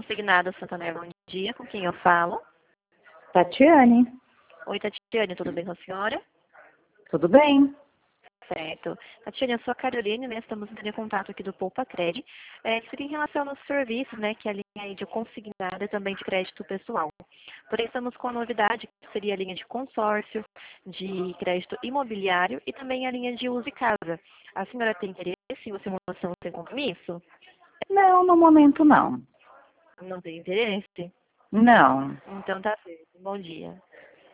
Consignado Santander, bom dia. Com quem eu falo? Tatiane, Oi, Tatiane, tudo bem com a senhora? tudo bem? Certo. Tatiane, eu sou a Caroline, né? Estamos entrando em contato aqui do Poupa Cred. Seria em relação ao nosso serviço, né? Que é a linha aí de consignado e também de crédito pessoal. Porém, estamos com a novidade, que seria a linha de consórcio, de crédito imobiliário e também a linha de uso e casa. A senhora tem interesse em uma simulação sem compromisso? Não, no momento não. Não tem interesse? Não. Então tá certo. Bom dia.